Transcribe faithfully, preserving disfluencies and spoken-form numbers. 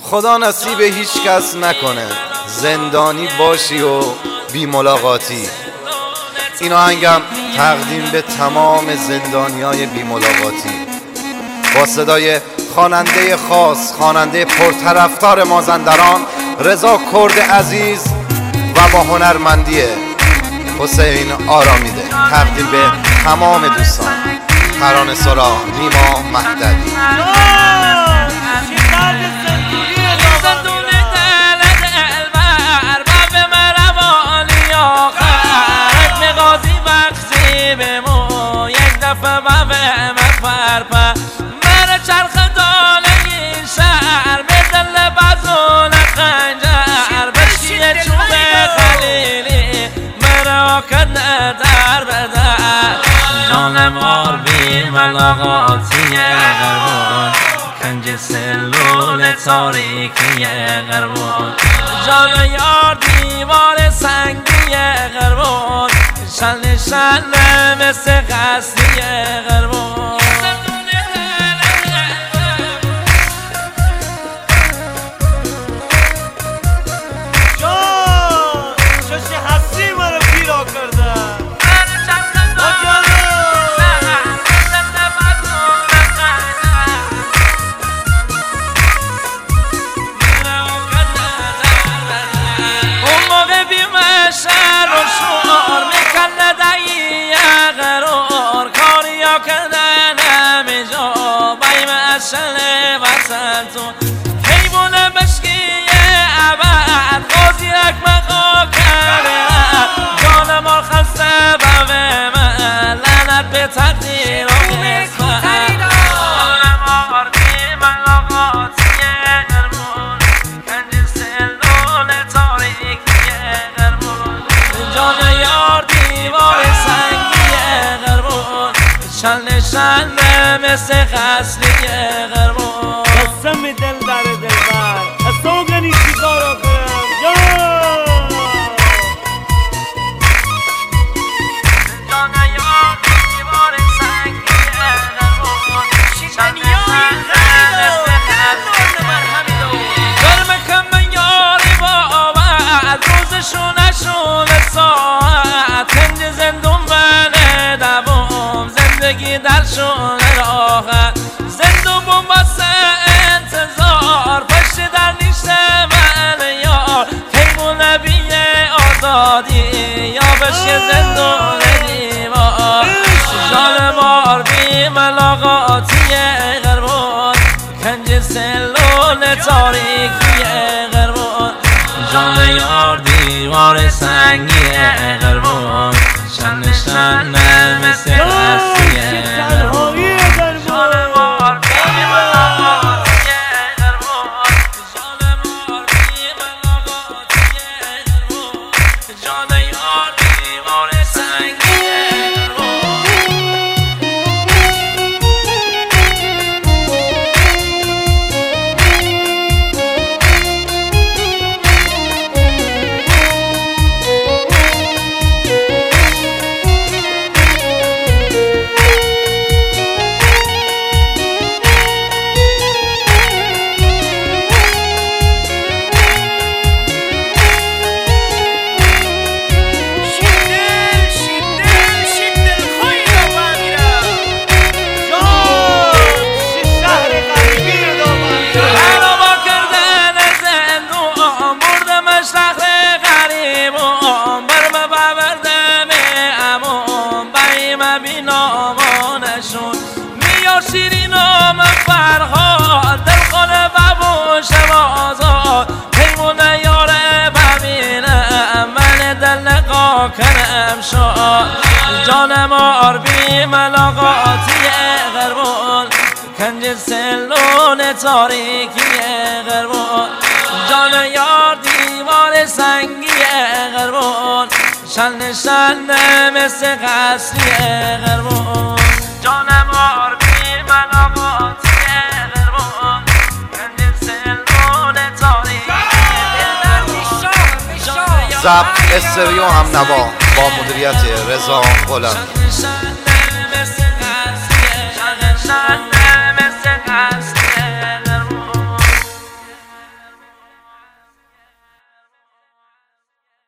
خدا نصیب هیچ کس نکنه زندانی باشی و بی ملاقاتی. این آهنگم تقدیم به تمام زندانیای بی ملاقاتی با صدای خواننده خاص، خواننده پرطرفدار مازندران رضا کرد عزیز و با هنرمندی حسین آرامیده. تقدیم به تمام دوستان. ترانه سرا نیما مهدوی. جانم آر بی ملاقاتی غربان، کنج سلول تاریکی غربان. جان یار دیوار سنگی غربان، شل شل مثل قصری غربان. شل وسطون حیوان بشکی عبد غازی اکمقا کرده. جان ما خسته بوه من لعنت به تقدیر و نسبت. جان ما آردی ملاقاتی غربون، کنج سلول تاریکی غربون. جان یار دیوار سنگی غربون، شل شل مثل قصری غربان. قسم دل در دلبر از تو گنی چیکارا کنم جان. جان یار دیوار سنگی غربان، شل شل مثل قصری گرم کم یاری باور روزشون نشون ساعت. کنج زندون بله دوام زندگی درشون راحت. زندون بومباسه انتظار پشت در نیشت من یار. خیمون نبیه آزادی یا بشه زندون دیوار. جان مار بی ملاقاتی غربان، کنج سلول تاریکی غربان. جان یار دیوار سنگی غربان، شن شن مثل قصری غربان. شیرینم فرهاد دل خونه ببوش بازار. پیمون یاره ببینم من دل نقا کنم شاد. جان مار بی ملاقاتی غربان، کنج سلول تاریکی غربان. جان یار دیوار سنگی غربان، شل شل مثل قصری غربان. جان مار بی ملاقاتی غربان، کنج سلول تاریکی غربان. ضبط استریو هم نوا با مدیریت رضا غلامی.